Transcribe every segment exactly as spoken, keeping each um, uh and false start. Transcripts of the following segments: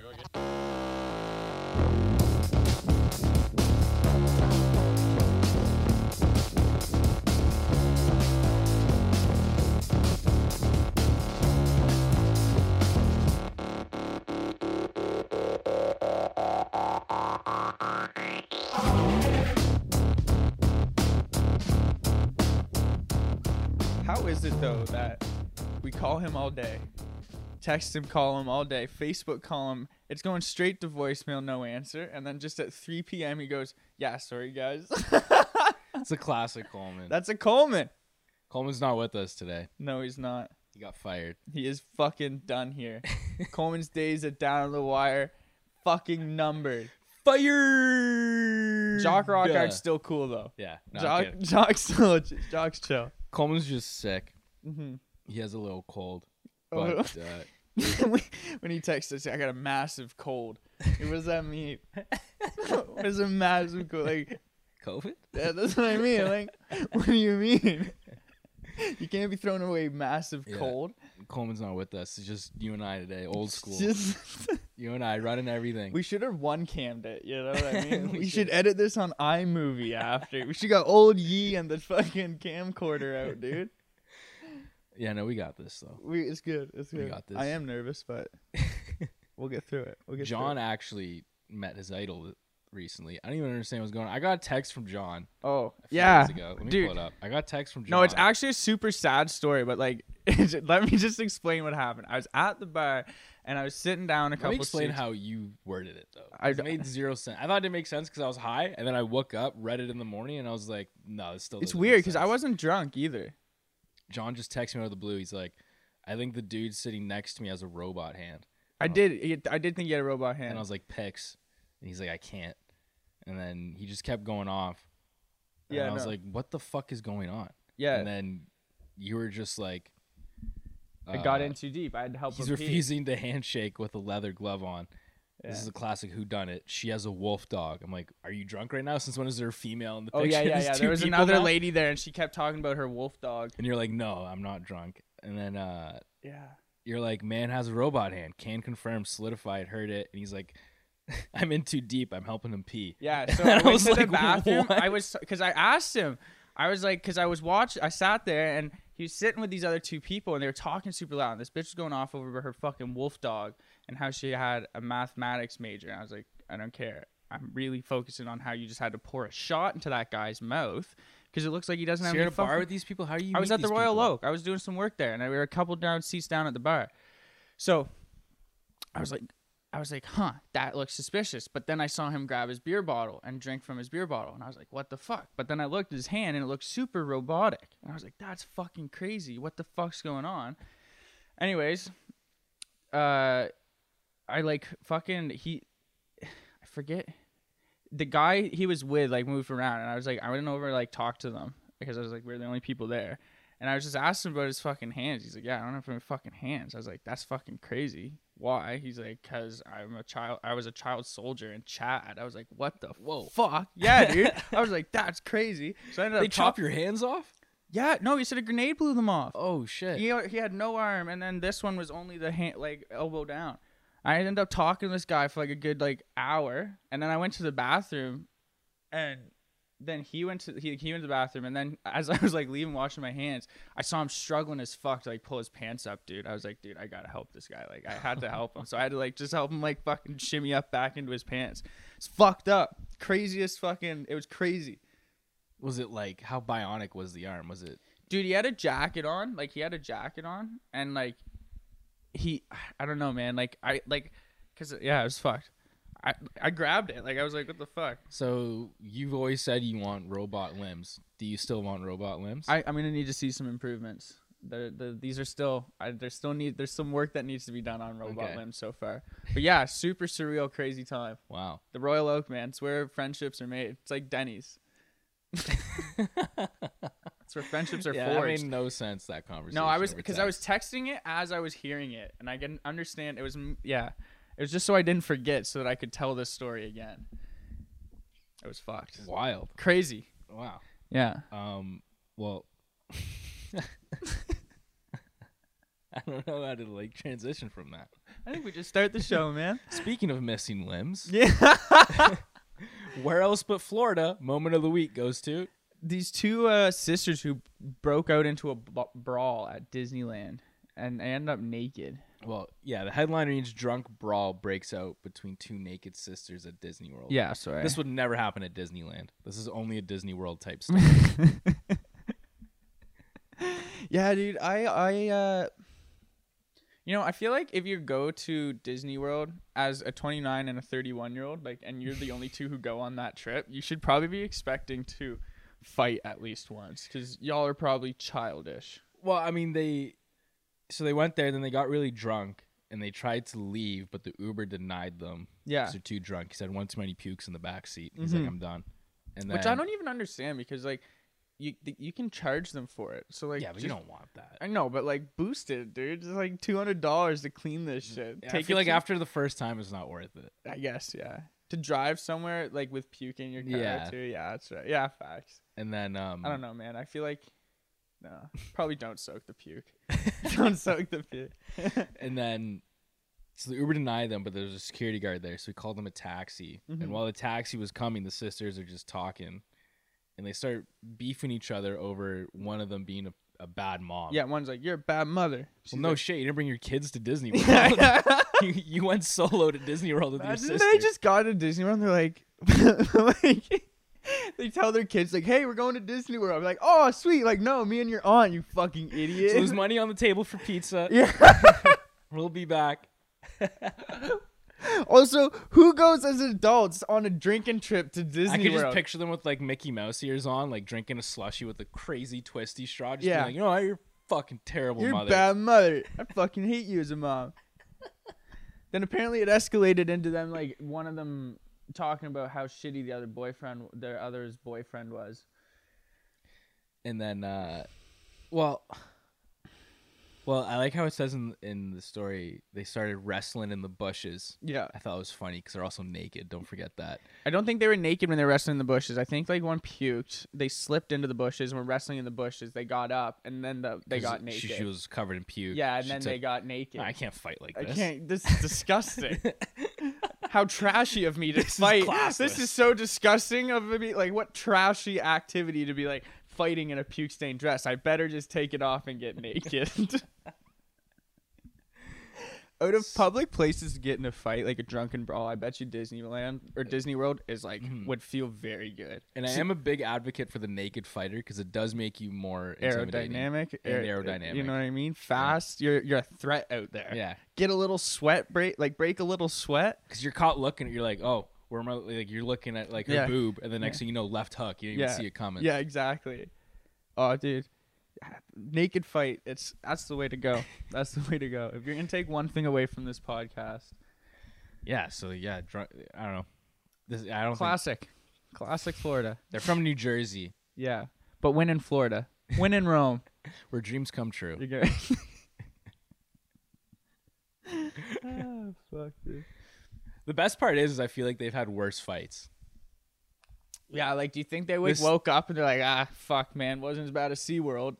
How is it though that we call him all day, text him, call him all day, Facebook call him, it's going straight to voicemail, no answer, and then just at three p.m. he goes, yeah, sorry guys. It's a classic Coleman. That's a Coleman. Coleman's not with us today. No, he's not. He got fired. He is fucking done here. Coleman's days at Down on the Wire fucking numbered. Fired. Jock Rockhart's still cool though. Yeah. No, Jock, okay. Jock's still, Jock's chill. Coleman's just sick. Mm-hmm. He has a little cold. Oh. But uh, When he texted us, I got a massive cold. What does that mean? What is a massive cold? Like, COVID? yeah, that's what I mean. Like, what do you mean? You can't be throwing away massive Yeah. cold. Coleman's not with us. It's just you and I today. Old school. Just, You and I running everything. we should have one cammed it. You know what I mean? We we should. should edit this on iMovie after. We should got old Yee and the fucking camcorder out, dude. Yeah, no, we got this though. We it's good. It's We good. got this. I am nervous, but we'll get through it. We'll get John through it. actually met his idol recently. I don't even understand what's going on. I got a text from John. Oh, a few yeah. days ago. Let me Dude. pull it up. I got a text from John. No, it's actually a super sad story, but like, let me just explain what happened. I was at the bar and I was sitting down a Let couple. me explain seats. how you worded it though. I It d- made zero sense. I thought it didn't make sense because I was high, and then I woke up, read it in the morning, and I was like, "No, it still." It's doesn't weird make because I sense. wasn't drunk either. John just texted me out of the blue. He's like, "I think the dude sitting next to me has a robot hand," I Oh. did. he- I did think he had a robot hand. and I was like, "Pics," and he's like, "I can't," and then he just kept going off. And Yeah, I was no. like, "What the fuck is going on?" yeah, And then you were just like, I got uh, in too deep. I had to help He's him pee. refusing to handshake with a leather glove on. Yeah. This is a classic whodunit. She has a wolf dog. I'm like, are you drunk right now? Since when is there a female in the Oh picture? yeah, yeah, There's yeah. two There was people another now? lady there, and she kept talking about her wolf dog. And you're like, no, I'm not drunk. And then uh, Yeah. you're like, man has a robot hand. Can confirm, solidified, heard it. And he's like, I'm in too deep. I'm helping him pee. Yeah, so And I I went was to the like, bathroom. what? I was because I asked him. I was like, because I was watching. I sat there and he was sitting with these other two people, and they were talking super loud. And this bitch was going off over her fucking wolf dog and how she had a mathematics major. And I was like, I don't care. I'm really focusing on how you just had to pour a shot into that guy's mouth because it looks like he doesn't So have you're any at a bar fucking- with these people? How do you I was meet at the these Royal people? Oak. I was doing some work there, and we were a couple down seats down at the bar. So I was like, I was like, huh, that looks suspicious. But then I saw him grab his beer bottle and drink from his beer bottle, and I was like, what the fuck? But then I looked at his hand, and it looked super robotic, and I was like, that's fucking crazy. What the fuck's going on? Anyways, uh, I like fucking he, I forget. The guy he was with like moved around, and I was like, I went over like talk to them because I was like, we're the only people there, and I was just asking about his fucking hands. He's like, yeah, I don't have any fucking hands. I was like, that's fucking crazy. Why? He's like, cause I'm a child. I was a child soldier in Chad. I was like, what the Whoa. fuck? Yeah, dude. I was like, that's crazy. So I ended up They chop talk- your hands off? Yeah, no, he said a grenade blew them off. Oh, shit. He he had no arm, and then this one was only the hand, like elbow down. I ended up talking to this guy for like a good like hour, and then I went to the bathroom, and then he went to he, he went to the bathroom, and then as I was like leaving, washing my hands, I saw him struggling as fuck to like pull his pants up, dude. I was like, dude, I gotta help this guy. Like I had to help him, so I had to like just help him like fucking shimmy up back into his pants. It's fucked up, craziest fucking. It was crazy. Was it like, how bionic was the arm? Was it? Dude, he had a jacket on. Like he had a jacket on, and like he, I don't know, man. Like I like, cause yeah, it was fucked. I I grabbed it. Like I was like, what the fuck? So you've always said you want robot limbs. Do you still want robot limbs? I I'm gonna need to see some improvements. The the these are still I there's still need there's some work that needs to be done on robot Okay. limbs so far. But yeah, super surreal, crazy time. Wow. The Royal Oak, man. It's where friendships are made. It's like Denny's. It's where friendships are yeah, forged. that made no sense, that conversation. No, I was over because I was text. texting it as I was hearing it, and I can understand. It was mm, yeah, it was just so I didn't forget, so that I could tell this story again. It was fucked, Wild. crazy. Wow. Yeah, Um. Well, I don't know how to like transition from that. I think we just start the show, man. Speaking of missing limbs, Yeah. where else but Florida? Moment of the week goes to. These two uh, sisters who broke out into a b- brawl at Disneyland and end up naked. Well, yeah, the headline reads drunk brawl breaks out between two naked sisters at Disney World. Yeah, sorry. This would never happen at Disneyland. This is only a Disney World type stuff. Yeah, dude. I, I, uh, you know, I feel like if you go to Disney World as a twenty-nine and a thirty-one year old, like, and you're the only two who go on that trip, you should probably be expecting to fight at least once because y'all are probably childish. Well, I mean, they so they went there, then they got really drunk, and they tried to leave, but the Uber denied them. Yeah. Because they're too drunk. He said one too many pukes in the back seat. He's Mhm. like, I'm done. And then, Which I don't even understand because, like, you you can charge them for it. So, like, yeah, but just, you don't want that. I know, but, like, boost it, dude. It's like two hundred dollars to clean this shit. Yeah, I Take feel it like to- after the first time, it's not worth it. I guess, yeah. To drive somewhere, like, with puke in your car, Yeah. too. Yeah, that's right. Yeah, facts. And then, um, I don't know, man. I feel like, no, probably don't soak the puke. Don't soak the puke. and then, so the Uber denied them, but there was a security guard there, so he called them a taxi. Mhm. And while the taxi was coming, the sisters are just talking, and they start beefing each other over one of them being a, a bad mom. Yeah, one's like, you're a bad mother. She's Well, no like, shit, you didn't bring your kids to Disney World. Yeah. you, you went solo to Disney World with Imagine your sister. they just got to Disney World and they're like, like they tell their kids like, hey, we're going to Disney World. I'm like, oh, sweet. Like, no, me and your aunt, you fucking idiot. So there's money on the table for pizza. Yeah. We'll be back. Also, who goes as adults on a drinking trip to Disney I could World? just picture them with like Mickey Mouse ears on, like drinking a slushie with a crazy twisty straw. Just Yeah. being like, you know what, you're a fucking terrible You're mother. a bad mother. I fucking hate you as a mom. Then apparently it escalated into them like one of them talking about how shitty the other boyfriend, their other's boyfriend was. And then, uh, well, well, I like how it says in in the story they started wrestling in the bushes. Yeah. I thought it was funny because they're also naked. Don't forget that. I don't think they were naked when they were wrestling in the bushes. I think like one puked. They slipped into the bushes and were wrestling in the bushes. They got up and then the, they 'Cause got naked. She, she was covered in puke. yeah, and She then took- they got naked. "No, I can't fight like I this. can't. This is disgusting. How trashy of me to This is fight. classless. This is so disgusting of me. Like, what trashy activity to be like fighting in a puke stained dress. I better just take it off and get naked. Out of public places to get in a fight, like a drunken brawl, I bet you Disneyland or Disney World is like Mhm. would feel very good. And I am a big advocate for the naked fighter because it does make you more intimidating. Aerodynamic, And aer- aerodynamic. You know what I mean? Fast. You're you're a threat out there. Yeah, Get a little sweat break, like break a little sweat. because you're caught looking. You're like, oh, where am I? Like you're looking at like her Yeah. boob, and the next Yeah. thing you know, left hook. You don't even Yeah. see it coming. Yeah, exactly. Oh, dude. Naked fight. It's that's the way to go. That's the way to go. If you're gonna take one thing away from this podcast, Yeah. So yeah, drunk. I don't know. This I don't think classic, classic Florida. they're from New Jersey, Yeah, but win in Florida, win in Rome. where dreams come true. You're good. Oh, fuck, dude. The best part is, is I feel like they've had worse fights. Yeah, like, do you think they like This- woke up and they're like, ah, fuck, man, wasn't as bad as SeaWorld?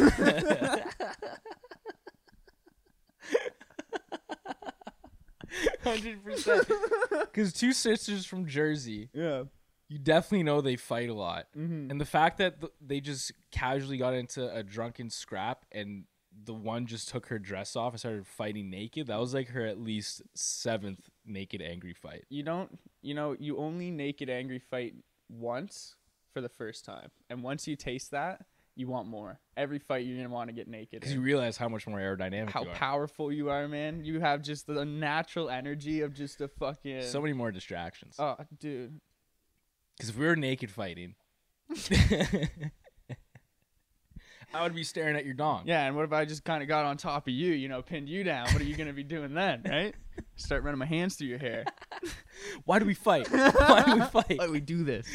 Hundred percent. Because two sisters from Jersey, Yeah. you definitely know they fight a lot. Mm-hmm. And the fact that th- they just casually got into a drunken scrap and the one just took her dress off and started fighting naked, that was like her at least seventh naked angry fight. You don't, you know, you only naked angry fight once for the first time. And once you taste that, you want more. Every fight you're going to want to get naked. Because in. you realize how much more aerodynamic How you are. powerful you are, man. You have just the natural energy of just a fucking... So many more distractions. Oh, dude. Because if we were naked fighting, I would be staring at your dong. Yeah, and what if I just kind of got on top of you, you know, pinned you down? What are you going to be doing then, right? Start running my hands through your hair. Why do we fight? Why do we fight? Why do we do this?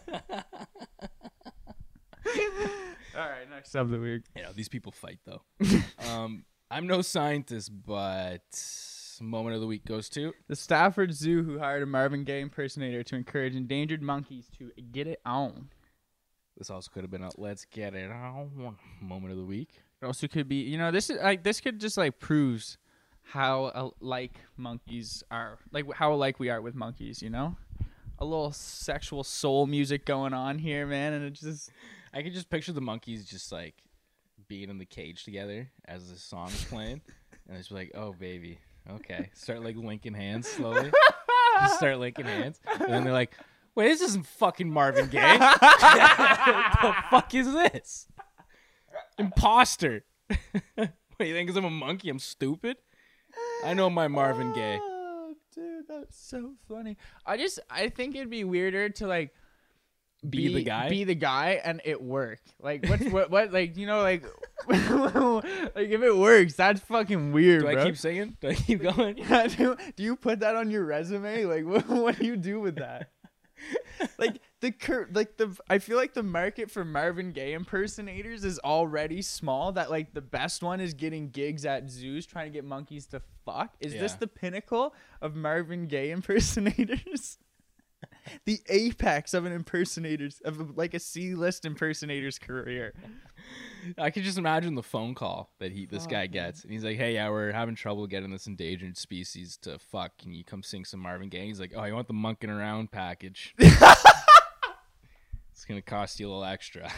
All right, next up the week. You know, these people fight though. um, I'm no scientist, but moment of the week goes to The Stafford Zoo, who hired a Marvin Gaye impersonator to encourage endangered monkeys to get it on. this. Also could have been a let's get it on moment of the week. It also could be, you know, this is like this could just like proves how alike monkeys are, like how alike we are with monkeys, you know? A little sexual soul music going on here, man, and it just I could just picture the monkeys just like being in the cage together as the song's playing, and it's like, oh baby, okay, start like linking hands slowly, just start linking hands, and then they're like, wait, this isn't fucking Marvin Gaye. What the fuck is this? Imposter. Wait, you think 'cause I'm a monkey I'm stupid? I know my Marvin Gaye. Oh, dude, that's so funny. I just I think it'd be weirder to like Be the guy? be the guy, and it work. Like what's what what like you know like like if it works, that's fucking weird, Do bro. I keep singing? Do I keep going? Yeah, do, do you put that on your resume? Like what what do you do with that? Like the cur- like the I feel like the market for Marvin Gaye impersonators is already small. That like the best one is getting gigs at zoos trying to get monkeys to fuck. Is this Yeah. the pinnacle of Marvin Gaye impersonators? The apex of an impersonator's of like a C-list impersonator's career. I could just imagine the phone call that he this Fuck, guy man. gets, and he's like, "Hey, yeah, we're having trouble getting this endangered species to fuck. Can you come sing some Marvin Gaye?" He's like, "Oh, you want the monking around package? It's gonna cost you a little extra."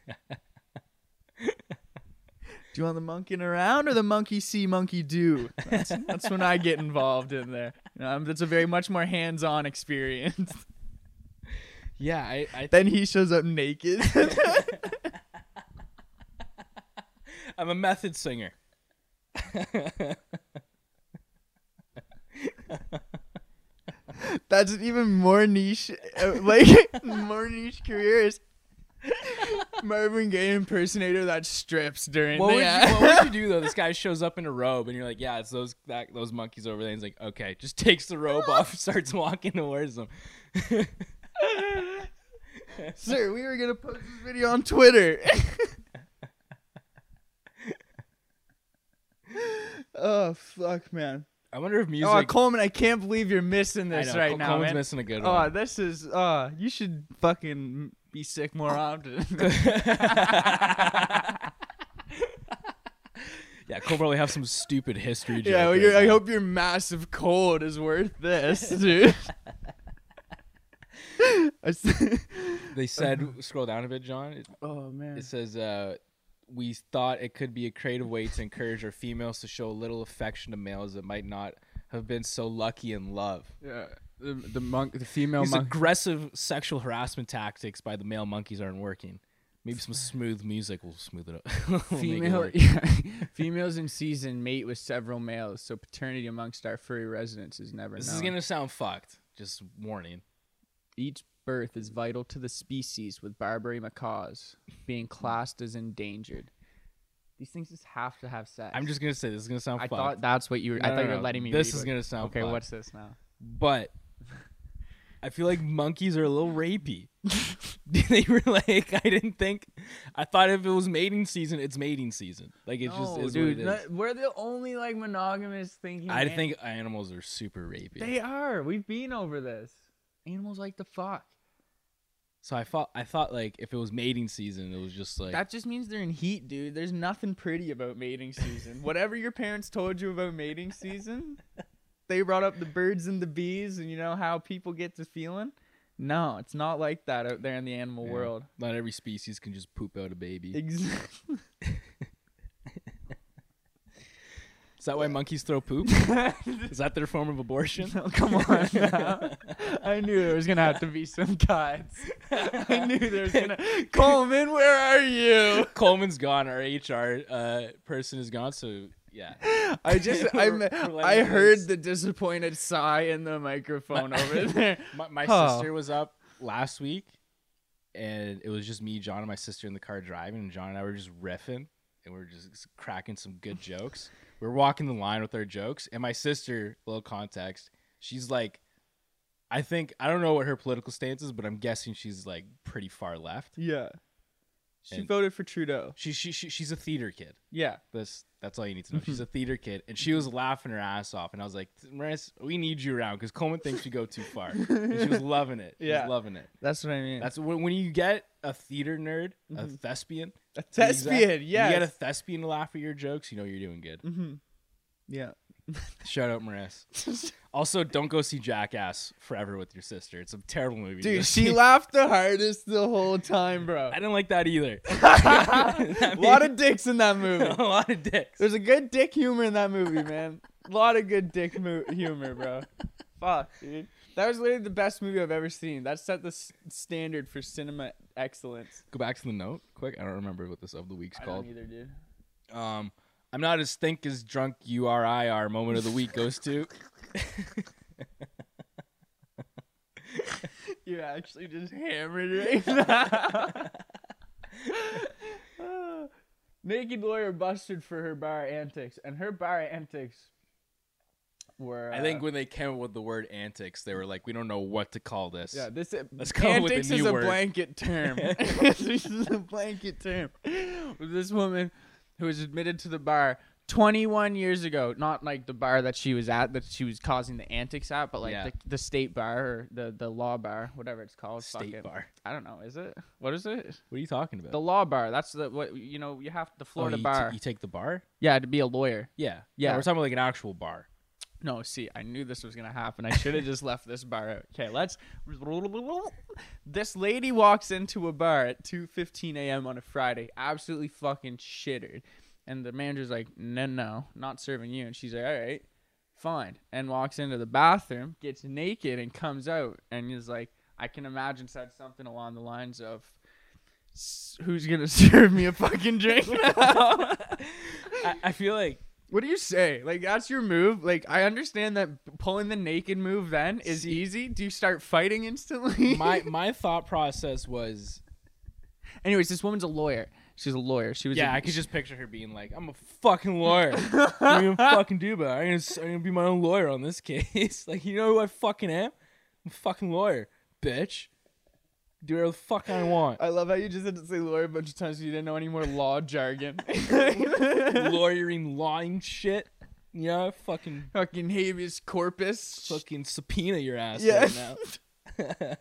Do you want the monkeying around or the monkey see, monkey do? That's, that's when I get involved in there. You know, that's a very much more hands-on experience. Yeah, I. I Then he shows up naked. I'm a method singer. That's an even more niche, uh, like more niche careers. Marvin Gaye impersonator that strips during What the would, you, ad. what would you do though? This guy shows up in a robe, and you're like, "Yeah, it's those that, those monkeys over there." And he's like, "Okay," just takes the robe off, and starts walking towards them. Sir, we were gonna post this video on Twitter. Oh fuck, man. I wonder if music. Oh, Coleman, I can't believe you're missing I this know, right Col- now, Coleman's man. missing a good Oh, one. this is. Uh, you should fucking be sick more often. Yeah, Cole probably have some stupid history. Joke Yeah, well, right you're, I now. hope your massive cold is worth this, dude. I s- They said, scroll down a bit, John. It, oh man. it says, uh, we thought it could be a creative way to encourage our females to show a little affection to males that might not have been so lucky in love. Yeah, the the monk, the female These monk. aggressive sexual harassment tactics by the male monkeys aren't working. Maybe some smooth music will smooth it up. Will make it Female, work. yeah, females in season mate with several males, so paternity amongst our furry residents is never This known. is gonna sound fucked. Just warning. Each birth is vital to the species, with Barbary macaws being classed as endangered. These things just have to have sex. I'm just gonna say this is gonna sound I fucked. thought that's what you were. I No, thought no, you were no. letting me. This read is what- gonna sound Okay, fucked. what's this now? But I feel like monkeys are a little rapey. They were like, I didn't think. I thought if it was mating season, it's mating season. Like it's just No, is dude, what it is. that- we're the only like monogamous thinking. I an- think animals are super rapey. they are. We've been over this. Animals like to fuck. So I thought I thought like if it was mating season, it was just like That just means they're in heat, dude. There's nothing pretty about mating season. Whatever your parents told you about mating season, they brought up the birds and the bees, and you know how people get to feeling. No, it's not like that out there in the animal Yeah. world. not every species can just poop out a baby. Exactly. Is that why monkeys throw poop? Is that their form of abortion? No, come on now. I knew there was gonna have to be some guides. I knew there was gonna. Coleman, where are you? Coleman's gone. Our H R uh, person is gone. So yeah. I just I We're- me- we're letting I it heard loose. the disappointed sigh in the microphone over there. My, my Huh. sister was up last week, and it was just me, John, and my sister in the car driving. And John and I were just riffing, and we were just cracking some good jokes. We were walking the line with our jokes, and my sister, little context, she's like, I think I don't know what her political stance is, but I'm guessing she's like pretty far left. Yeah. She And- voted for Trudeau. She, she, she she's a theater kid. Yeah. That's that's all you need to know. She's a theater kid, and she was laughing her ass off. And I was like, Maris, we need you around because Coleman thinks you go too far. And she was loving it. She Yeah. was loving it. That's what I mean. That's when, when you get a theater nerd, a Mhm. thespian, a to use that, thespian, when you get a yes. thespian to laugh at your jokes, you know you're doing good. Mm-hmm. Yeah. Shout out Maris. Also, don't go see Jackass Forever with your sister. It's a terrible movie. to go Dude, she see. laughed the hardest the whole time, bro. I didn't like that either. A lot of dicks in that movie. a lot of dicks. There's a good dick humor in that movie, man. A lot of good dick mo- humor, bro. Fuck, dude. That was literally the best movie I've ever seen. That set the s- standard for cinema excellence. Go back to the note, quick. I don't remember what this of the week's I called. don't either, dude. Um, I'm not as think as drunk you are. I are moment of the week goes to. You actually just hammered it right now. Naked lawyer busted for her bar antics, and her bar antics were. I uh, think when they came up with the word antics, they were like, "We don't know what to call this." Yeah, this Let's come up with a antics new is a word. blanket term. This is a blanket term. This woman who was admitted to the bar twenty-one years ago, not like the bar that she was at, that she was causing the antics at, but like Yeah. the, the state bar or the, the law bar, whatever it's called. State Fucking- bar. I don't know. Is it? What is it? What are you talking about? The law bar. That's the what you know. You have the Florida oh, you bar. T- you take the bar? Yeah, to be a lawyer. Yeah. Yeah. We're talking about like an actual bar. No, see, I knew this was gonna happen. I should have just left this bar out. Okay, let's. This lady walks into a bar at two fifteen a.m. on a Friday, absolutely fucking shittered, and the manager's like, "No, no, not serving you." And she's like, "All right, fine," and walks into the bathroom, gets naked, and comes out, and is like, I can imagine said something along the lines of, "S- "Who's gonna serve me a fucking drink now?" I, I feel like What do you say? Like, that's your move? Like, I understand that pulling the naked move then is See- easy. Do you start fighting instantly? my my thought process was, Anyways, this woman's a lawyer. She's a lawyer. She was. yeah, a, I could just picture her being like, "I'm a fucking lawyer. What are you gonna fucking do about it? I'm gonna, s- I'm gonna be my own lawyer on this case." Like, you know who I fucking am? I'm a fucking lawyer, bitch. Do whatever the fuck I want. I love how you just had to say lawyer a bunch of times so you didn't know any more law jargon. Lawyering, lying shit. Yeah, fucking Fucking habeas corpus. fucking subpoena your ass Yeah. right now.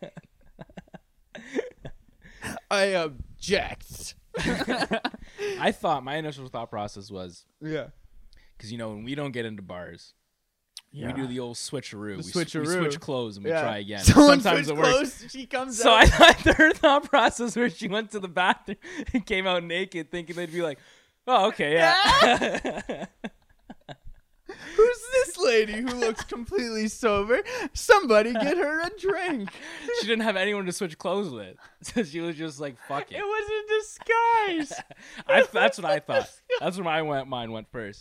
I object. I thought my initial thought process was, Yeah. because you know when we don't get into bars, we do the old switcheroo. The we, s- we switcheroo. switch clothes and we Yeah. try again. Someone Sometimes it switched works. clothes, she comes So out. I thought her thought process where she went to the bathroom and came out naked, thinking they'd be like, "Oh, okay, yeah." Who's this lady who looks completely sober? Somebody get her a drink. She didn't have anyone to switch clothes with, so she was just like, "Fuck it." It was a disguise. I, that's what I thought. That's where my went. Mine went first.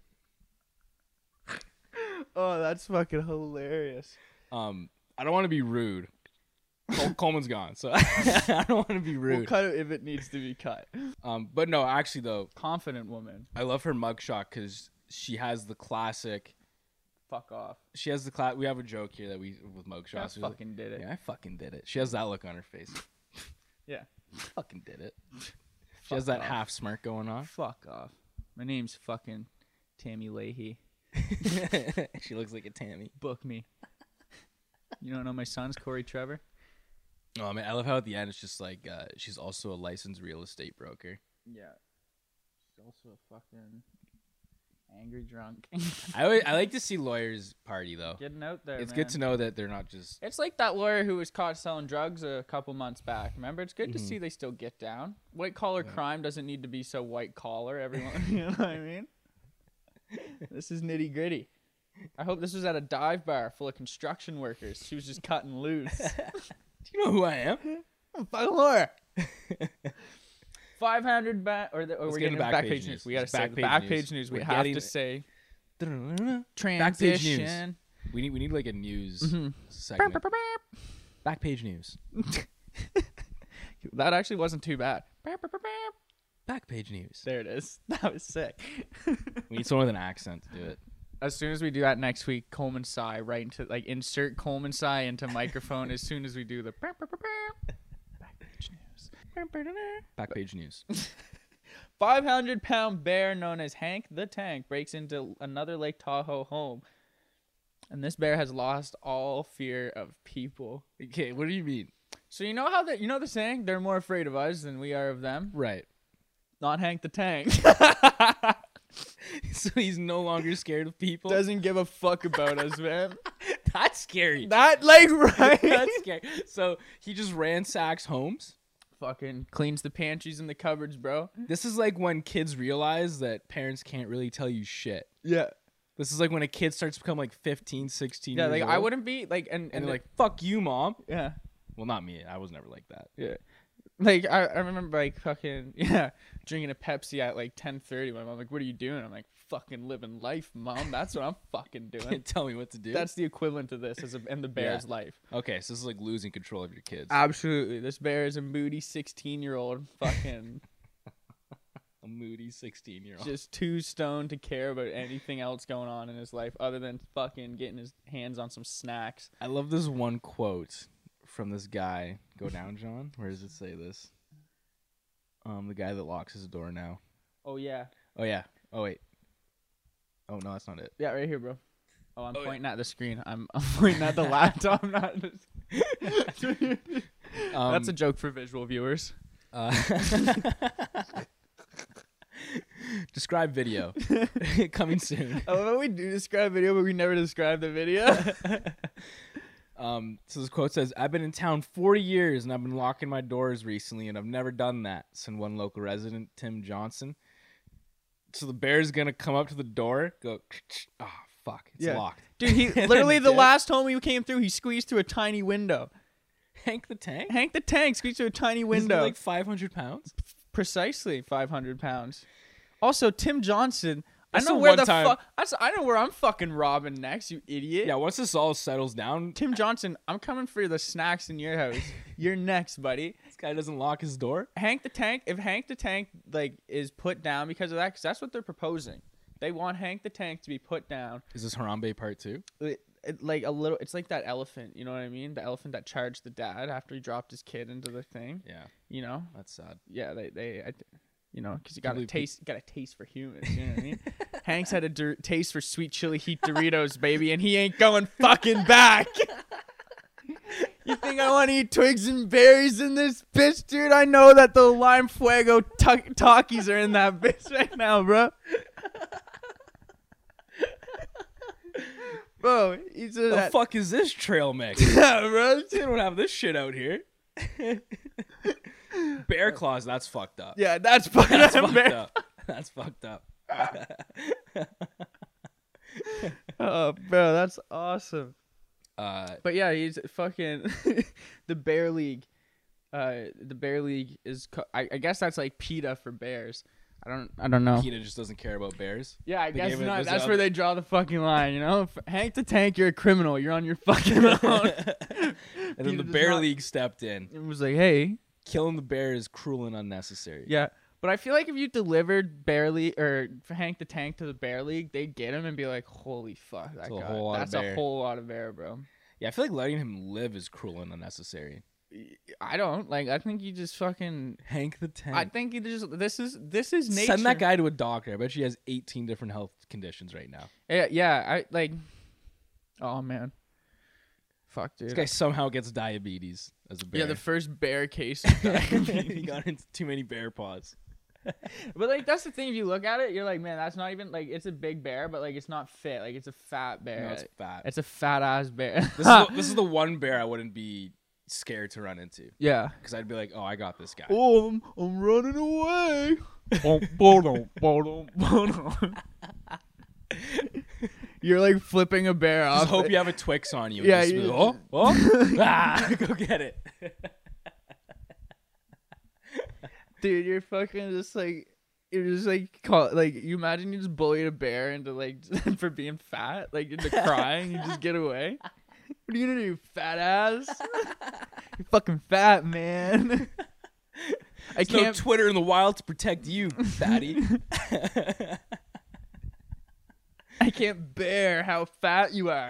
Oh, that's fucking hilarious. Um, I don't want to be rude. Col- Coleman's gone, so I don't want to be We'll rude. cut it if it needs to be cut. Um, but no, actually though, Confident woman. I love her mugshot because she has the classic. Fuck off. She has the class. We have a joke here that we with I mugshots. We're like, fucking did it. yeah, I fucking did it. She has that look on her face. Yeah. Fucking did it. She has that off. half smirk going on. Fuck off. My name's fucking Tammy Leahy. She looks like a Tammy. Book me. You don't know my son's Corey Trevor? Oh man, I love how at the end it's just like uh, she's also a licensed real estate broker. Yeah. She's also a fucking angry drunk. I always, I like to see lawyers party though. Getting out there, It's man. good to know that they're not just. It's like that lawyer who was caught selling drugs a couple months back. Remember, it's good to Mhm. see they still get down. White collar Yeah. crime doesn't need to be so white collar. Everyone, you know what I mean? This is nitty gritty. I hope this was at a dive bar full of construction workers. She was just cutting loose. Do you know who I am? I'm a fucking lawyer. Five hundred back, or, the, or Let's we're get getting into back, back page page news. news. We gotta It's say back the page back news. page news. We We're have getting- to say Back transition. We need we need like a news Mhm. segment. Back page news. That actually wasn't too bad. Back page news. There it is. That was sick. We need someone with an accent to do it. As soon as we do that next week, Coleman Sigh right into like insert Coleman Sigh into microphone as soon as we do the back page news. Back page news. five hundred pound bear known as Hank the Tank breaks into another Lake Tahoe home. And this bear has lost all fear of people. Okay, what do you mean? So you know how the you know the saying, they're more afraid of us than we are of them? Right. Not Hank the Tank. So he's no longer scared of people. Doesn't give a fuck about us, man. That's scary. That like right. That's scary. So he just ransacks homes. Fucking cleans the pantries and the cupboards, bro. This is like when kids realize that parents can't really tell you shit. Yeah. This is like when a kid starts to become like fifteen, sixteen Yeah, years like old. I wouldn't be like and And, and they're like, fuck you, mom. yeah. Well, not me. I was never like that. Yeah. Like I, I remember like fucking yeah, drinking a Pepsi at like ten thirty. My mom's like, "What are you doing?" I'm like, "Fucking living life, mom. That's what I'm fucking doing." Can't tell me what to do. That's the equivalent to this as a, in the bear's Yeah. life. Okay, so this is like losing control of your kids. Absolutely, this bear is a moody sixteen year old, fucking A moody sixteen year old. just too stoned to care about anything else going on in his life other than fucking getting his hands on some snacks. I love this one quote from this guy. Go down, John. Where does it say this? Um, the guy that locks his door now. Oh yeah, Oh yeah. Oh wait. Oh no, that's not it. yeah, right here, bro. Oh, I'm Oh, yeah. pointing at the screen. I'm, I'm pointing at the laptop, not the. Um, That's a joke for visual viewers. Uh, describe video. Coming soon. I love how we do describe video, but we never describe the video. Um, so this quote says, "I've been in town forty years and I've been locking my doors recently, and I've never done that," said one local resident, Tim Johnson. So the bear's gonna come up to the door, go, oh fuck, it's Yeah. locked. Dude, he literally the last home he came through, he squeezed through a tiny window. Hank the Tank? Hank the Tank squeezed through a tiny Isn't he window. like five hundred pounds? Precisely five hundred pounds. Also, Tim Johnson. That's I know the where one the time- fuck. I know where I'm fucking robbing next, you idiot. Yeah, once this all settles down, Tim Johnson, I'm coming for the snacks in your house. You're next, buddy. this guy doesn't lock his door. Hank the Tank. If Hank the Tank like is put down because of that, because that's what they're proposing. They want Hank the Tank to be put down. Is this Harambe part two? It, it, like a little. It's like that elephant. You know what I mean? The elephant that charged the dad after he dropped his kid into the thing. Yeah, You know? that's sad. Yeah. They they. I, you know, because you got a Completely- taste. Got a taste for humans. You know what I mean? Hank's had a dur- taste for sweet chili heat Doritos, baby, and he ain't going fucking back. You think I want to eat twigs and berries in this bitch, dude? I know that the lime fuego tu- Takis are in that bitch right now, bro. Bro, he's The that. fuck is this trail mix? Yeah, bro. They don't have this shit out here. Bear claws, that's fucked up. Yeah, that's fucking That's man. fucked up. That's fucked up. Oh, bro, that's awesome. Uh, But yeah, he's fucking the Bear League. Uh, the Bear League is. Co- I, I guess that's like PETA for bears. I don't. I don't know. PETA just doesn't care about bears. Yeah, I They guess gave it- not. there's That's a- where they draw the fucking line. You know, if Hank the Tank, you're a criminal. You're on your fucking own. And then PETA the does Bear not- League stepped in. It was like, hey, Killing the bear is cruel and unnecessary. yeah. But I feel like if you delivered Bear League or Hank the Tank to the Bear League, they'd get him and be like, holy fuck, that That's a guy. whole lot of That's bear. a whole lot of bear, bro. Yeah, I feel like letting him live is cruel and unnecessary. I don't like. I think you just fucking. Hank the Tank. I think you just. This is this is nature. Send that guy to a doctor. I bet she has eighteen different health conditions right now. Yeah, yeah. I like. Oh man. Fuck, dude. This guy somehow gets diabetes as a bear. Yeah, the first bear case. Of he diabetes. got into too many bear paws. But like that's the thing. If you look at it, you're like, man, that's not even like it's a big bear, but like it's not fit. Like it's a fat bear. No, it's fat. It's a fat ass bear. This is, the, this is the one bear I wouldn't be scared to run into. Yeah. Because I'd be like, oh, I got this guy. Oh, I'm, I'm running away. Boom, boom, boom. You're like flipping a bear off. Just hope you have a Twix on you. Yeah, Just you- be like, oh, oh. ah, go get it. Dude, you're fucking just like you're just like call like you imagine you just bullied a bear into like for being fat, like into crying, you just get away. What are you gonna do, fat ass? You're fucking fat, man. I There's no can't. Twitter in the wild to protect you, fatty. I can't bear how fat you are.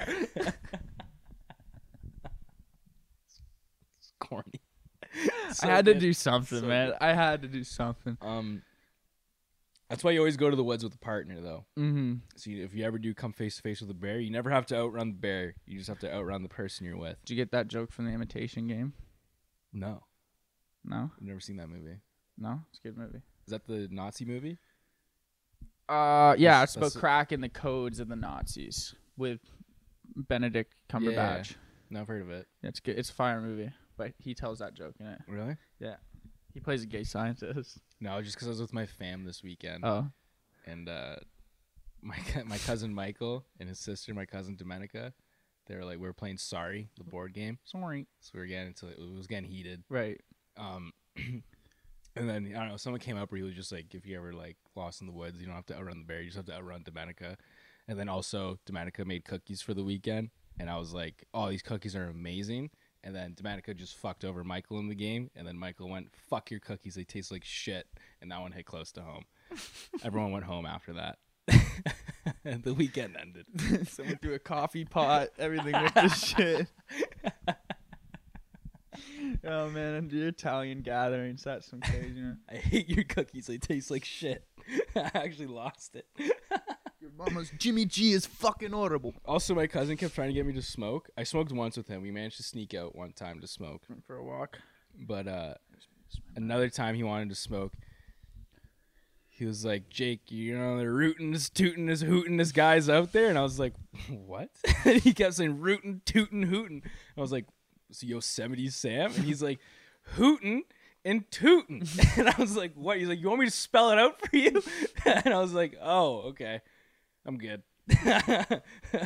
It's corny. I had to good. do something, So man. good. I had to do something. Um, that's why you always go to the woods with a partner, though. Mm-hmm. So you, if you ever do come face to face with a bear, you never have to outrun the bear. You just have to outrun the person you're with. Did you get that joke from the Imitation Game? No, No, I've never seen that movie. no, it's a good movie. Is that the Nazi movie? Uh, yeah, That's- it's about that's- cracking the codes of the Nazis with Benedict Cumberbatch. No, I've heard of it. It's good. It's a fire movie, but he tells that joke in it. Really? He plays a gay scientist. No, just because I was with my fam this weekend, Oh, and uh, my cou- my cousin Michael and his sister, my cousin Domenica, they were like, we were playing Sorry, the board game. sorry. So we were getting into it was getting heated. Right. Um, and then I don't know, someone came up where he was just like, if you ever like lost in the woods, you don't have to outrun the bear, you just have to outrun Domenica. And then also Domenica made cookies for the weekend, and I was like, oh, these cookies are amazing. And then Domenica just fucked over Michael in the game, and then Michael went, fuck your cookies, they taste like shit. And that one hit close to home. Everyone went home after that. And the weekend ended. Someone threw a coffee pot, everything with this shit. Oh man, your Italian gatherings, that's some crazy, man. I hate your cookies, they taste like shit. I actually lost it. Your mama's Jimmy G is fucking horrible. Also, my cousin kept trying to get me to smoke. I smoked once with him. We managed to sneak out one time to smoke. Went for a walk. But uh, another time he wanted to smoke, he was like, Jake, you know, they're rootin' this, tootin' this, hootin' this guy's out there. And I was like, what? And he kept saying rootin', tootin', hootin'. I was like, so Yosemite Sam? And he's like, hootin' and tootin'. And I was like, what? He's like, you want me to spell it out for you? And I was like, oh, okay. I'm good. I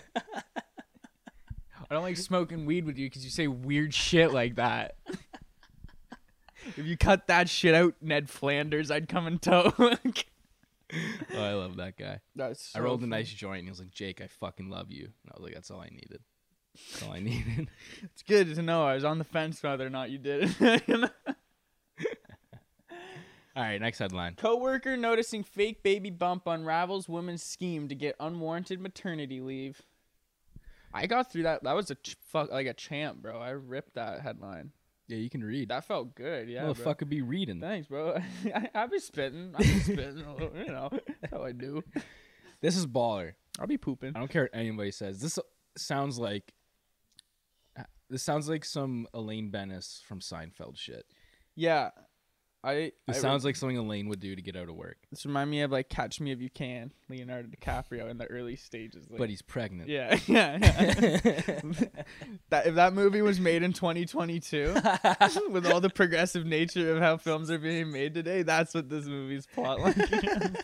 don't like smoking weed with you because you say weird shit like that. If you cut that shit out, Ned Flanders, I'd come and tow. Oh, I love that guy. That's I rolled a nice joint, and he was like, Jake, I fucking love you. And I was like, that's all I needed. That's all I needed. It's good to know. I was on the fence whether or not you did it. You know? All right, next headline. Coworker noticing fake baby bump unravels woman's scheme to get unwarranted maternity leave. I got through that. That was a ch- fuck like a champ, bro. I ripped that headline. Yeah, you can read. That felt good. Yeah, Well, bro. fuck could be reading. Thanks, bro. I, I be spitting. I be spitting. A little, you know, that's how I do. This is baller. I'll be pooping. I don't care what anybody says. This sounds like this sounds like some Elaine Bennis from Seinfeld shit. Yeah, I. It I sounds like something Elaine would do to get out of work. This remind me of like Catch Me If You Can, Leonardo DiCaprio in the early stages. Like, But he's pregnant. yeah, yeah, yeah. That if that movie was made in twenty twenty-two, with all the progressive nature of how films are being made today, that's what this movie's plot like.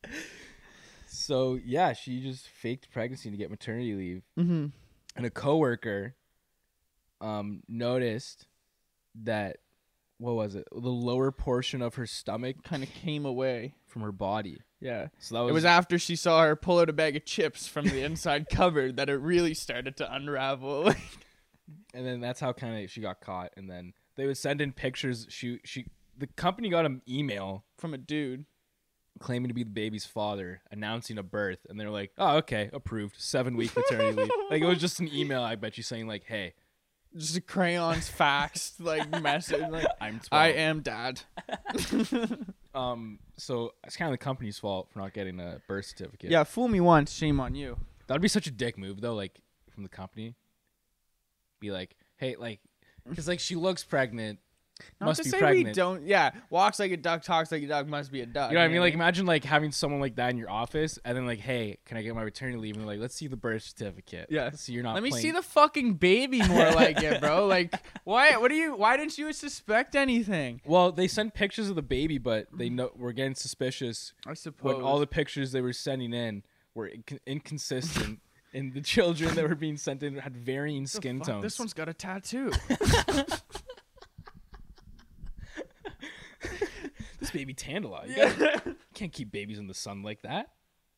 So yeah, she just faked pregnancy to get maternity leave, Mm-hmm. and a coworker um noticed that what was it? The lower portion of her stomach Kind of came away. from her body. Yeah. So that was, It was after she saw her pull out a bag of chips from the inside cupboard that it really started to unravel. and then that's how kind of she got caught. And then they would send in pictures. She she the company got an email From a dude. claiming to be the baby's father, announcing a birth, and they're like, "Oh, okay, approved. Seven week maternity leave." Like it was just an email. I bet you saying like, "Hey, Just a crayons faxed like message. Like, I'm twelve." I am dad. Um. So it's kind of the company's fault for not getting a birth certificate. Yeah, fool me once, shame on you. That'd be such a dick move though. Like from the company, be like, "Hey, like, because like she looks pregnant." Not Must to be say pregnant. we don't. Yeah, walks like a duck, talks like a duck, must be a duck. You know what I mean? Like, imagine like having someone like that in your office, and then like, hey, can I get my maternity leave? And they're like, let's see the birth certificate. Yeah. So you're not. Let me playing- see the fucking baby more like it, bro. Like, why? What do you? Why didn't you suspect anything? Well, they sent pictures of the baby, but they know we're getting suspicious I suppose. when all the pictures they were sending in were inc- inconsistent, and the children that were being sent in had varying The skin fuck? tones. This one's got a tattoo. This baby Tandala. You Yeah. gotta- can't keep babies in the sun like that.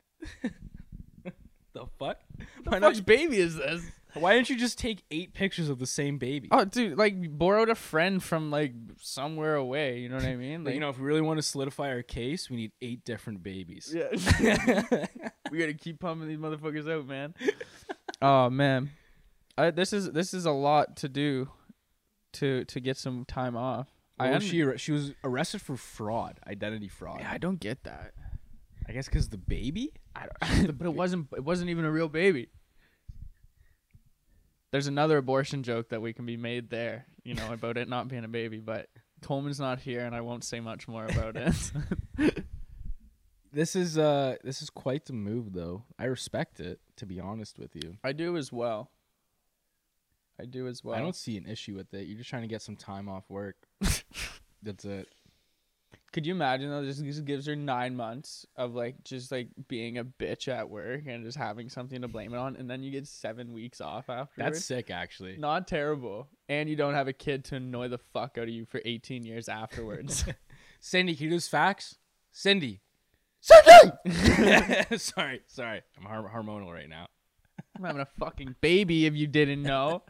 The fuck? Why What not? fuck's baby is this? Why didn't you just take eight pictures of the same baby? Oh, dude, like borrowed a friend from like somewhere away. You know what I mean? Like, Like, you know, if we really want to solidify our case, we need eight different babies. yeah. We gotta keep pumping these motherfuckers out, man. Oh man, I, this is this is a lot to do, to to get some time off. Well, I was un- she arre- she was arrested for fraud, identity fraud. Yeah, I don't get that. I guess because the baby. I don't, but it wasn't. It wasn't even a real baby. There's another abortion joke that we can be made there, you know, about it not being a baby. But Coleman's not here, and I won't say much more about it. Th- This is uh this is quite the move, though. I respect it, to be honest with you. I do as well. I do as well. I don't see an issue with it. You're just trying to get some time off work. That's it. Could you imagine though? This just gives her nine months of like just like being a bitch at work and just having something to blame it on, and then you get seven weeks off afterwards. That's sick, actually. Not terrible, and you don't have a kid to annoy the fuck out of you for eighteen years afterwards. Cindy, can you do this fax? Cindy. Cindy. sorry, sorry. I'm har- hormonal right now. I'm having a fucking baby. If you didn't know.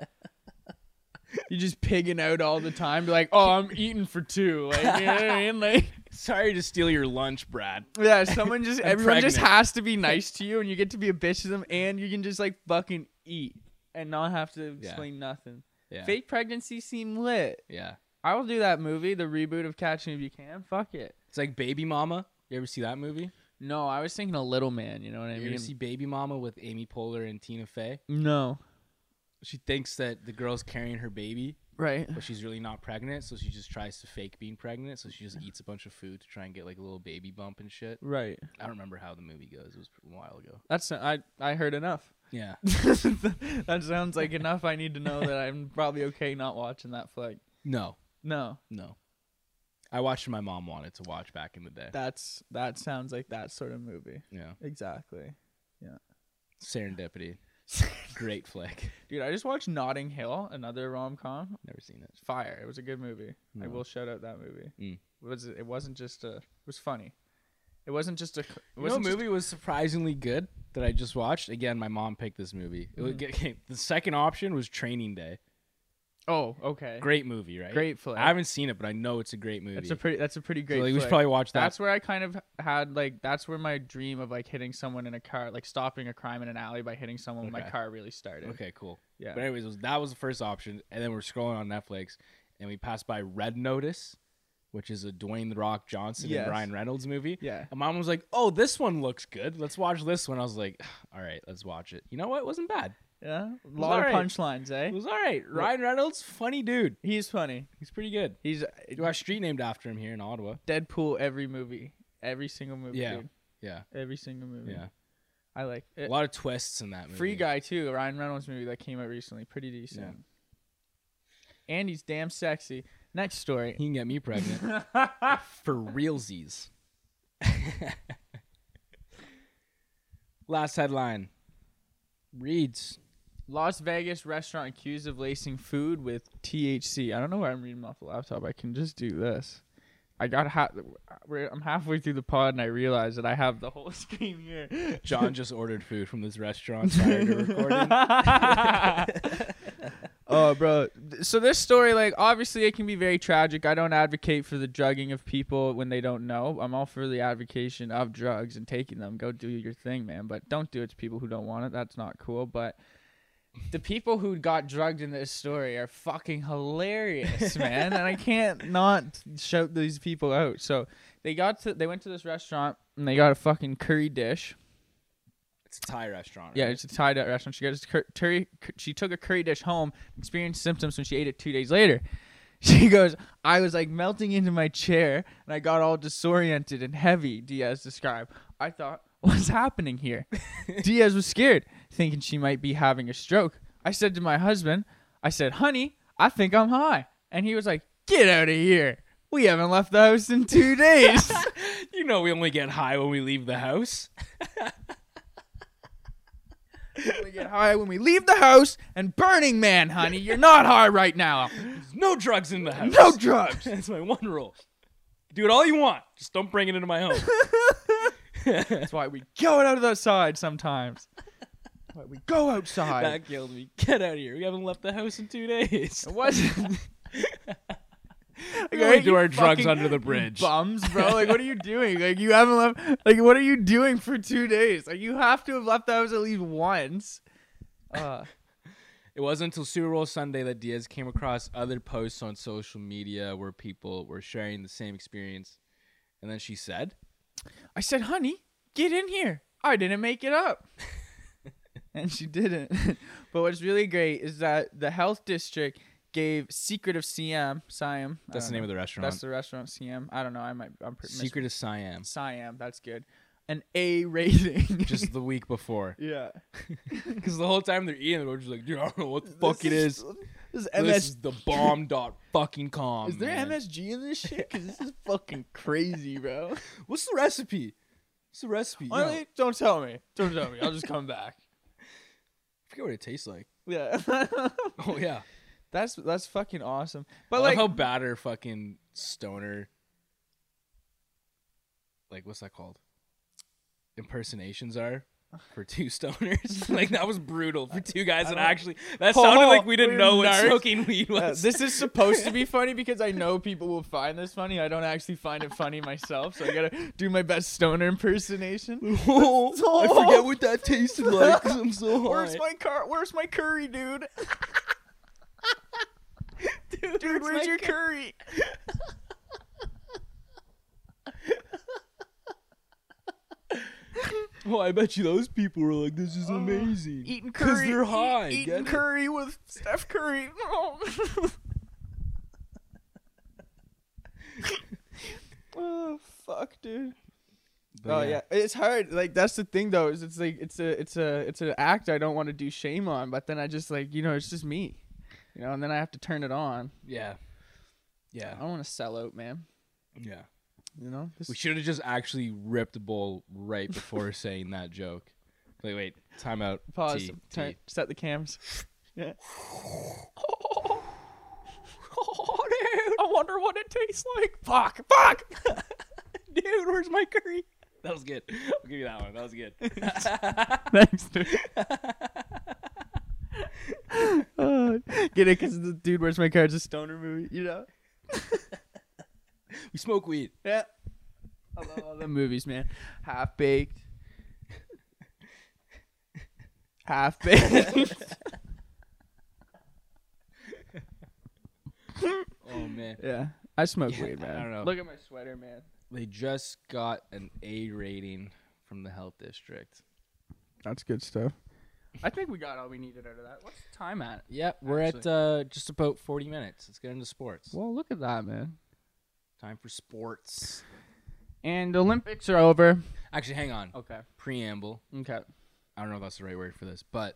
You're just pigging out all the time. Be like, oh, I'm eating for two. Like, you know what I mean? Like, sorry to steal your lunch, Brad. Yeah, someone just, I'm everyone pregnant. just has to be nice to you, and you get to be a bitch to them, and you can just like fucking eat and not have to Yeah. explain nothing. Yeah. Fake pregnancy seem lit. Yeah. I will do that movie, the reboot of Catch Me If You Can. Fuck it. It's like Baby Mama. You ever see that movie? No, I was thinking a Little Man. You know what I You mean? ever see Baby Mama with Amy Poehler and Tina Fey? No. She thinks that the girl's carrying her baby, Right. but she's really not pregnant, so she just tries to fake being pregnant. So she just eats a bunch of food to try and get like a little baby bump and shit. Right. I don't remember how the movie goes. It was a while ago. That's I. I heard enough. Yeah. That sounds like enough. I need to know that I'm probably okay not watching that flick. No. No. No. I watched what my mom wanted to watch back in the day. That's that sounds like that sort of movie. Yeah. Exactly. Serendipity. Great flick. Dude, I just watched Notting Hill, another rom-com. Never seen it. Fire. It was a good movie. I No. will shout out that movie. Mm. It was it wasn't just a it was funny. It wasn't just a it You know, a wasn't just- movie was surprisingly good that I just watched. Again, my mom picked this movie. It was, the second option was Training Day. Oh, okay. Great movie, right? Great flick. I haven't seen it, but I know it's a great movie. That's a pretty that's a pretty great So, like, we should flick. probably watch that. That's where I kind of had like that's where my dream of like hitting someone in a car, like stopping a crime in an alley by hitting someone with my Okay. car really started. Okay, cool. Yeah. But anyways, it was, that was the first option, and then we're scrolling on Netflix, and we passed by Red Notice, which is a Dwayne the Rock Johnson Yes. and Ryan Reynolds movie. Yeah. And mom was like, "Oh, this one looks good. Let's watch this one." I was like, "All right, let's watch it." You know what? It wasn't bad. Yeah. A lot of alright. punchlines, eh? It was all right. Ryan Reynolds, funny dude. He's funny. He's pretty good. He's We got a street named after him here in Ottawa. Deadpool every movie. Every single movie, Yeah. dude. Yeah, Every single movie. yeah. I like A it. lot of twists in that movie. Free Guy too, a Ryan Reynolds movie that came out recently. Pretty decent. And he's damn sexy. Next story. He can get me pregnant for realsies. Last headline reads: Las Vegas restaurant accused of lacing food with T H C. I don't know why I'm reading off the laptop. I can just do this. I got ha- we're, I'm halfway through the pod and I realize that I have the whole screen here. John just ordered food from this restaurant prior to recording. Oh, bro. So this story, like, obviously it can be very tragic. I don't advocate for the drugging of people when they don't know. I'm all for the advocation of drugs and taking them. Go do your thing, man. But don't do it to people who don't want it. That's not cool. But the people who got drugged in this story are fucking hilarious, man. And I can't not shout these people out. So they got to, they went to this restaurant and they got a fucking curry dish. It's a Thai restaurant. Yeah, right? it's a Thai restaurant. She got a cur- curry. She took a curry dish home, experienced symptoms when she ate it two days later. She goes, I was like melting into my chair and I got all disoriented and heavy, Diaz described. I thought, what's happening here? Diaz was scared, thinking she might be having a stroke. I said to my husband, I said, honey, I think I'm high. And he was like, get out of here. We haven't left the house in two days. You know we only get high when we leave the house. We get high when we leave the house, and Burning Man, honey, you're not high right now. There's no drugs in the house. No drugs. That's my one rule. Do it all you want. Just don't bring it into my home. That's why we go out of the side sometimes. That's why we go outside. That killed me. Get out of here. We haven't left the house in two days. It wasn't. We Like, only are do you our drugs fucking under the bridge. Bums, bro. Like, what are you doing? Like, you haven't left. Like, what are you doing for two days? Like, you have to have left the house at least once. Uh, It wasn't until Super Bowl Sunday that Diaz came across other posts on social media where people were sharing the same experience. And then she said, I said, honey, get in here. I didn't make it up. And she didn't. But what's really great is that the health district gave Secret of Siam, Siam. that's the name of the restaurant. That's the restaurant, Siam. I don't know. I might. I'm pre- Secret of Siam. Siam. That's good. an A rating. just the week before. yeah. Because the whole time they're eating, they're just like, dude, I don't know what the fuck it is. This is This M S. is the bomb dot fucking com. Is there man. M S G in this shit? Because this is fucking crazy, bro. What's the recipe? What's the recipe? Yo, Honestly, don't tell me. Don't tell me. I'll just come back. I forget what it tastes like. Yeah. Oh yeah. That's that's fucking awesome. But I like, love how bad our fucking stoner, like what's that called? Impersonations are for two stoners. Like that was brutal for two guys that actually. That sounded Oh, like we didn't we're know what narcs. smoking weed was. Uh, this is supposed to be funny because I know people will find this funny. I don't actually find it funny myself, so I gotta do my best stoner impersonation. I forget what that tasted like because I'm so high. Where's my car? Where's my curry, dude? dude, dude, where's, my your cur- curry? Oh, I bet you those people were like, "This is amazing." Eating 'Cause curry. they're high, Eat, get eating it? curry with Steph Curry. oh fuck, dude. But Oh yeah. It's hard. Like that's the thing though. Is it's like it's a it's a it's an act I don't want to do shame on, but then I just like you know it's just me, you know, and then I have to turn it on. yeah, I yeah, don't want to sell out, man. yeah. You know. This- We should have just actually ripped a bowl right before saying that joke. Wait, wait. Time out. Pause. Tea, Turn, tea. set the cams. Yeah. Oh, I wonder what it tastes like. Fuck. Fuck. dude, where's my curry? That was good. I'll give you that one. That was good. Thanks, dude. uh, get it? Because the dude, where's my car? It's a stoner movie, you know? We smoke weed. Yeah. I love all the movies, man. Half Baked. Half Baked. Oh man. yeah. I smoke Yeah, weed, man. I don't know. Look at my sweater, man. They just got an A rating from the health district. That's good stuff. I think we got all we needed out of that. What's the time at? Yep, we're at Actually. uh, just about forty minutes. Let's get into sports. Well, look at that, man. Time for sports. And the Olympics are over. Actually, hang on. Okay. Preamble. Okay. I don't know if that's the right word for this, but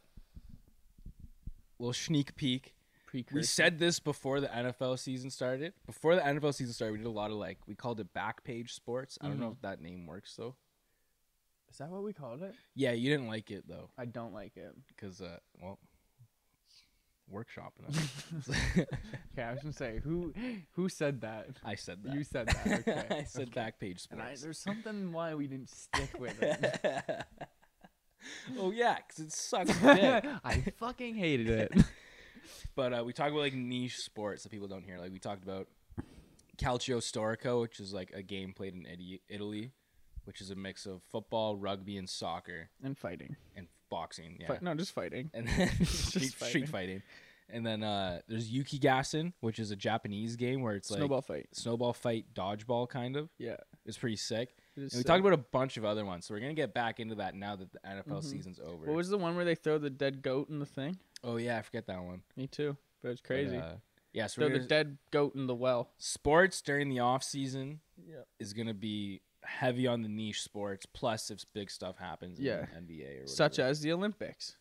little sneak peek. Precursor. We said this before the N F L season started. Before the N F L season started, we did a lot of like we called it back page sports. I don't know Mhm. if that name works though. Is that what we called it? Yeah, you didn't like it though, I don't like it. because uh, well, workshopping it. Okay, I was gonna say who who said that? I said that. You said that. Okay. I said Okay. back page And I, sports. there's something why we didn't stick with it. Oh yeah, because it sucks dick. I fucking hated it. But uh, we talked about like niche sports that people don't hear. Like we talked about Calcio Storico, which is like a game played in Italy, Italy, which is a mix of football, rugby, and soccer, And fighting. and boxing. Yeah, Fight, no, just fighting. and then Just street, fighting. street fighting. And then uh, there's Yukigassen, which is a Japanese game where it's like Snowball fight. snowball fight, dodgeball kind of. Yeah. It's pretty sick. It is And we sick. talked about a bunch of other ones, so we're gonna get back into that now that the N F L Mhm. season's over. What was the one where they throw the dead goat in the thing? oh yeah, I forget that one. Me too. But it's But, crazy. uh, yeah, so throw we're the gonna, dead goat in the well. sports during the off season Yeah. is gonna be heavy on the niche sports. Plus, if big stuff happens, in Yeah. the N B A or whatever. Such as the Olympics.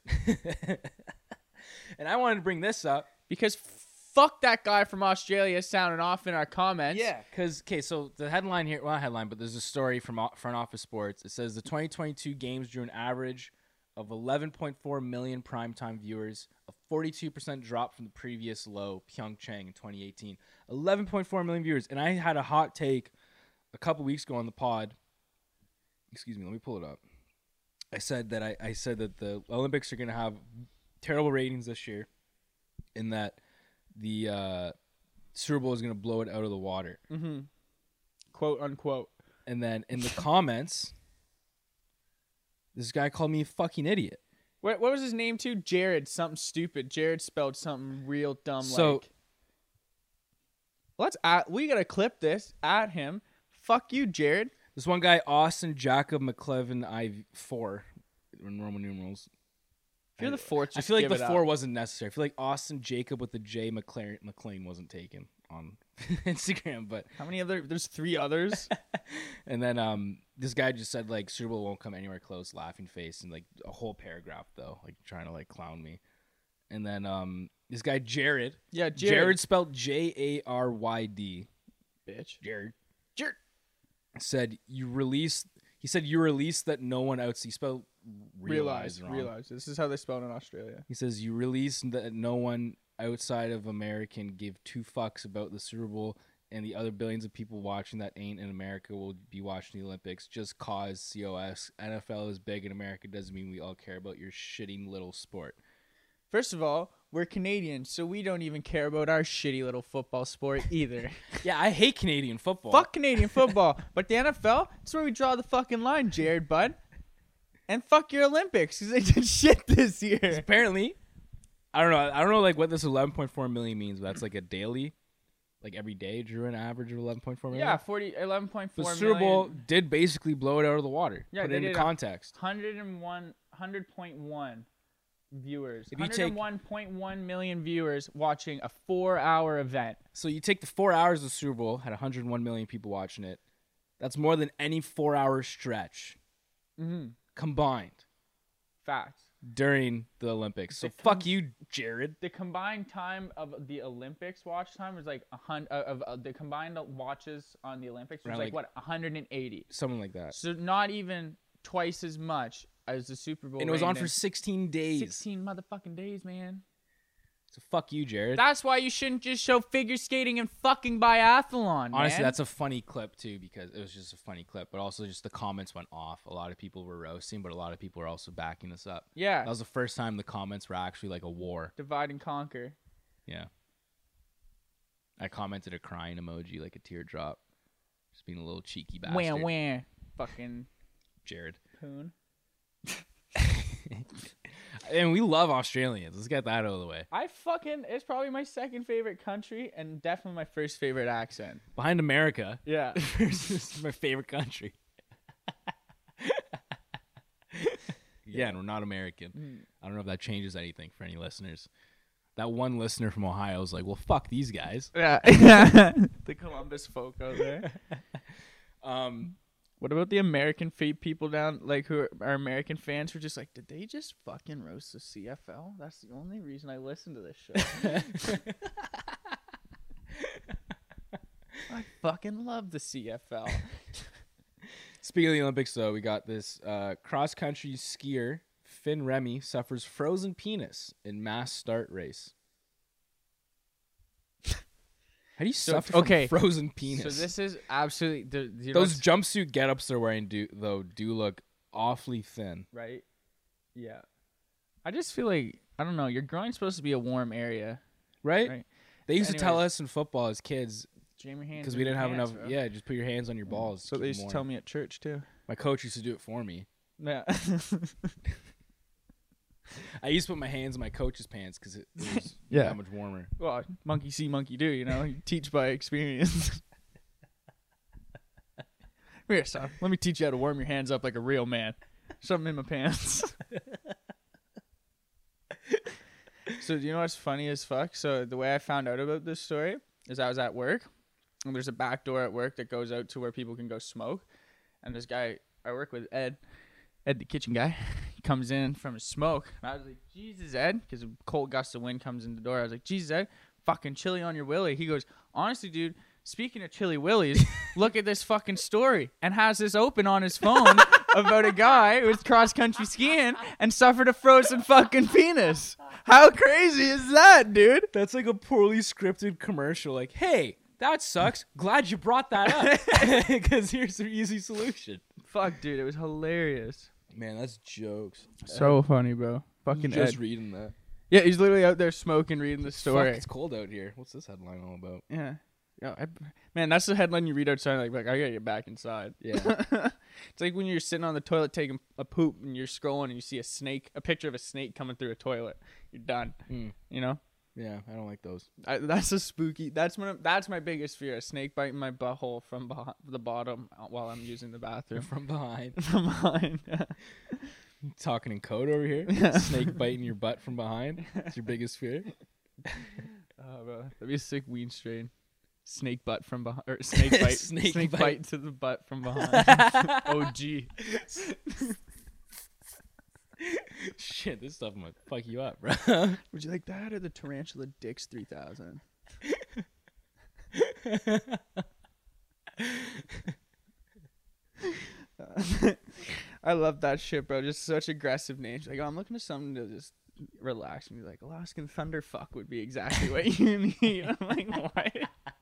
And I wanted to bring this up. Because fuck that guy from Australia sounding off in our comments. because okay, so the headline here, well, not headline, but there's a story from O- Front Office Sports. It says the twenty twenty-two games drew an average of eleven point four million primetime viewers, a forty-two percent drop from the previous low, Pyeongchang in twenty eighteen. eleven point four million viewers, and I had a hot take a couple weeks ago on the pod. Excuse me, let me pull it up. I said that I, I said that the Olympics are going to have terrible ratings this year, in that the uh, Super Bowl is going to blow it out of the water. Mm-hmm. Quote unquote. And then in the comments, this guy called me a fucking idiot. What what was his name too? Jared, something stupid. Jared spelled something real dumb. So- like, let's at we gotta clip this at him. Fuck you, Jared. This one guy, Austin Jacob McClevin I four in Roman numerals. If you're I- the fourth, I just feel like give the it four up. wasn't necessary. I feel like Austin Jacob with the J McLaren McLean wasn't taken on Instagram, but How many other? There's three others. and then um this guy just said like Super Bowl won't come anywhere close, laughing face, and like a whole paragraph though, like trying to like clown me. And then um this guy Jared, Yeah, Jared, Jared. spelled J A R Y D, Bitch. Jared Jared. said you released. He said you released that no one outside. He spelled realize Realize. wrong. Realize. This is how they spell it in Australia. He says you released that no one outside of American give two fucks about the Super Bowl and the other billions of people watching that ain't in America will be watching the Olympics. Just cause C O S. N F L is big in America doesn't mean we all care about your shitty little sport. First of all, we're Canadians, so we don't even care about our shitty little football sport either. Yeah, I hate Canadian football. Fuck Canadian football. But the N F L, that's where we draw the fucking line, Jared Bud. And fuck your Olympics, because they did shit this year. Apparently, I don't know. I don't know like what this eleven point four million means, but that's like a daily, like every day drew an average of eleven point four million. Yeah, forty, eleven point four The million. Super Bowl did basically blow it out of the water. Yeah, Put they it into did a- context. one hundred one, one hundred point one viewers. If you take- one hundred one point one million viewers watching a four-hour event. So you take the four hours of the Super Bowl, had one hundred one million people watching it. That's more than any four-hour stretch Mm-hmm. combined Facts. during the Olympics. So The com- fuck you, Jared. The combined time of the Olympics watch time was like a hundred. Uh, of uh, the combined watches on the Olympics was Around, like, like- what, one hundred eighty. Something like that. So not even twice as much as the Super Bowl. And it was on reigned for in. sixteen days. sixteen motherfucking days, man. So fuck you, Jared. That's why you shouldn't just show figure skating and fucking biathlon, Honestly, man. that's a funny clip too because it was just a funny clip, but also just the comments went off. A lot of people were roasting, but a lot of people were also backing this up. yeah. That was the first time the comments were actually like a war. Divide and conquer. Yeah. I commented a crying emoji, like a teardrop. Just being a little cheeky bastard. Wham wham. Fucking Jared. poon. And we love Australians. Let's get that out of the way. I fucking. It's probably my second favorite country and definitely my first favorite accent. Behind America. Yeah. This is my favorite country. Yeah, and we're not American. Mm. I don't know if that changes anything for any listeners. That one listener from Ohio was like, well, fuck these guys. Yeah. The Columbus folk out there. Um, What about the American fe- people down, like, who are, are American fans who are just like, did they just fucking roast the C F L? That's the only reason I listen to this show. I fucking love the C F L. Speaking of the Olympics, though, we got this uh, cross-country skier, Finn Remy, suffers frozen penis in mass start race. How do you So, suffer okay, from frozen penis? So this is absolutely the, you know Those what's- jumpsuit get-ups they're wearing, do though, do look awfully thin. right? Yeah. I just feel like I don't know. Your groin's supposed to be a warm area, Right? right? They used to tell Anyways. us in football as kids, Jam your hands because in we your didn't have pants, enough. bro. Yeah, just put your hands on your balls. So they used to tell me at church too. My coach used to do it for me. Yeah. I used to put my hands in my coach's pants because it, it was Yeah. that much warmer. Well, monkey see, monkey do. You know, you teach by experience. Here, son. Let me teach you how to warm your hands up like a real man. Something in my pants. So, do you know what's funny as fuck? So, the way I found out about this story is I was at work, and there's a back door at work that goes out to where people can go smoke. And this guy, I work with Ed, Ed, the kitchen guy, he comes in from his smoke. And I was like, Jesus, Ed, because a cold gust of wind comes in the door. I was like, Jesus, Ed, fucking chili on your willy. He goes, honestly, dude, speaking of chili willies, look at this fucking story. And has this open on his phone about a guy who was cross-country skiing and suffered a frozen fucking penis. How crazy is that, dude? That's like a poorly scripted commercial. Like, hey, that sucks. Glad you brought that up because here's the easy solution. Fuck, dude, it was hilarious. Man, that's jokes. So funny, bro. Fucking just Ed. reading that. Yeah, he's literally out there smoking, reading the story. Fuck, it's cold out here. What's this headline all about? Yeah. Yeah, I, man, that's the headline you read outside. Like, like I gotta get back inside. Yeah. It's like when you're sitting on the toilet taking a poop and you're scrolling and you see a snake, a picture of a snake coming through a toilet. You're done. Hmm. You know, Yeah, I don't like those. I, that's a spooky. That's my that's my biggest fear: a snake biting my butthole from beh- the bottom while I'm using the bathroom From behind. from behind. Talking in code over here. Snake biting your butt from behind. It's your biggest fear. Oh, bro. That'd be a sick weed strain. Snake butt from behind. Or snake bite. Snake snake bite. bite to the butt from behind. O G. Shit, this stuff might fuck you up, bro. Would you like that or the Tarantula Dix three thousand? I love that shit, bro. Just such aggressive names. Like, oh, I'm looking for something to just relax and be like, Alaskan Thunderfuck would be exactly what you need. I'm like, what?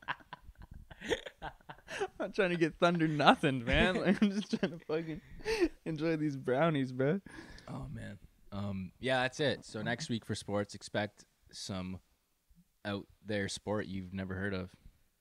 I'm not trying to get thunder nothing, man. Like, I'm just trying to fucking enjoy these brownies, bro. Oh man. Um yeah, that's it. So next week for sports, expect some out there sport you've never heard of.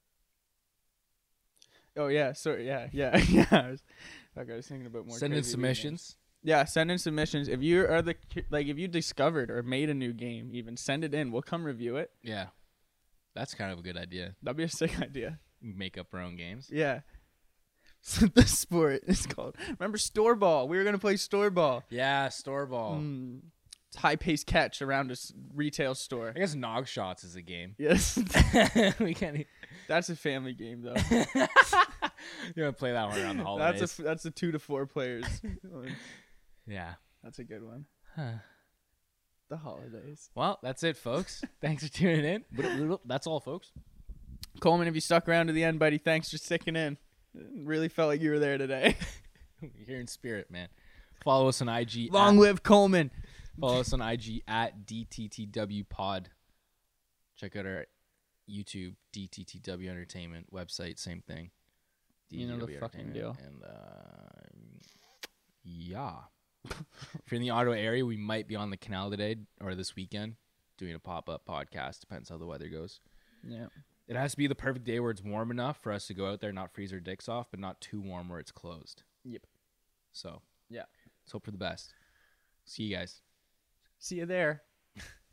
Oh yeah, sorry, yeah, yeah, yeah. I was, fuck, I was thinking about more. Send in crazy weed submissions. names. Yeah, send in submissions. If you are the ki- like, if you discovered or made a new game, even send it in. We'll come review it. Yeah. That's kind of a good idea. That'd be a sick idea. Make up our own games. Yeah. So the sport is called. Remember store ball? We were gonna play store ball. Yeah, store ball. Mm, it's high paced catch around a s- retail store. I guess Nog Shots is a game. Yes, We can't. e- that's a family game though. You're gonna play that one around the holidays. That's a f- that's a two to four players. yeah. That's a good one. Huh. The holidays. Well, that's it, folks. Thanks for tuning in. That's all, folks. Coleman, if you stuck around to the end, buddy, thanks for sticking in. Really felt like you were there today. You're here in spirit, man. Follow us on I G. Long at, live Coleman. Follow us on I G at D T T W Pod. Check out our YouTube, D T T W Entertainment website. Same thing. You know the D T T W fucking Entertainment. deal. And uh, yeah, if you're in the Ottawa area, we might be on the canal today or this weekend doing a pop up podcast. Depends how the weather goes. Yeah. It has to be the perfect day where it's warm enough for us to go out there, not freeze our dicks off, but not too warm where it's closed. Yep. So, Yeah. let's hope for the best. See you guys. See you there.